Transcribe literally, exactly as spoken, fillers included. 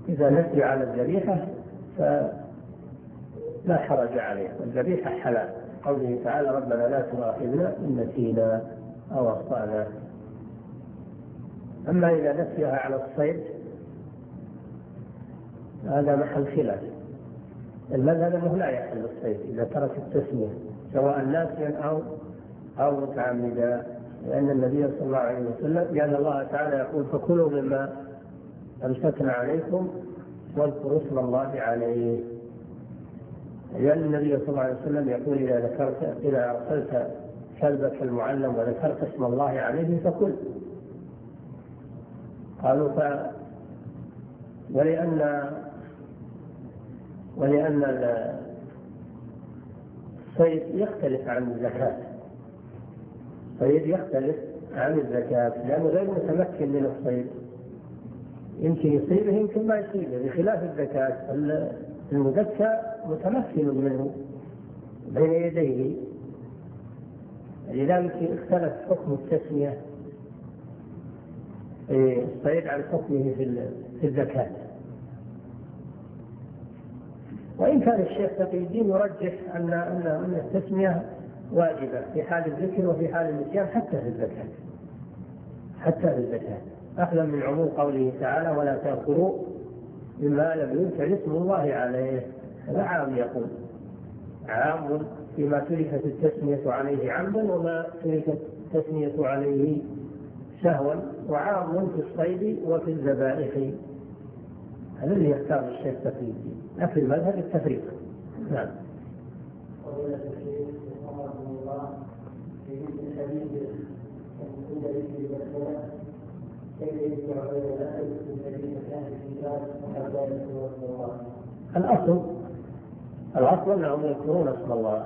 إذا نسي على الذبيحة فلا حرج عليه، الذبيحة حلال، قوله تعالى ربنا لا تؤاخذنا إن نسينا أو أخطأنا. أما إذا نسيها على الصيد هذا محل خلاف. المذهب أنه لا يحل الصيد إذا ترك التسمية سواء ناسيا أو أو متعمدا، لأن النبي صلى الله عليه وسلم لأن الله تعالى يقول فكلوا مما أمسكنا عليكم واذكروا اسم الله عليه، لأن النبي صلى الله عليه وسلم يقول إذا ذكرت إذا أرسلت كلبك المعلم وذكرت اسم الله عليه فكل. قالوا ف ولأن ولأن الصيد يختلف عن الزكاة، الصيد يختلف عن الزكاة لأنه غير متمكن من الصيد، يمكن يصيبه يمكن ما يصيبه، بخلاف الزكاة المزكى متمكن منه بين يديه. لذلك اختلف حكم التسمية الصيد عن حكمه في الزكاة. وإن كان الشيخ تقي الدين يرجح أن أن التسمية واجبة في حال الذكر وفي حال النسيان حتى في الزكاة، حتى في الزكاة أخذا من عموم قوله تعالى ولا تأكلوا مما لم يذكر اسم الله عليه. هذا عام، يقول عام فيما تركت التسمية عليه عمدا وما تركت التسمية عليه سهوا، وعام في الصيد وفي الذبائح. هذا اللي يختار الشيخ تقي الدين، لكن المذهب التفريق. نعم. الأصل الأصل أنهم يذكرون اسم الله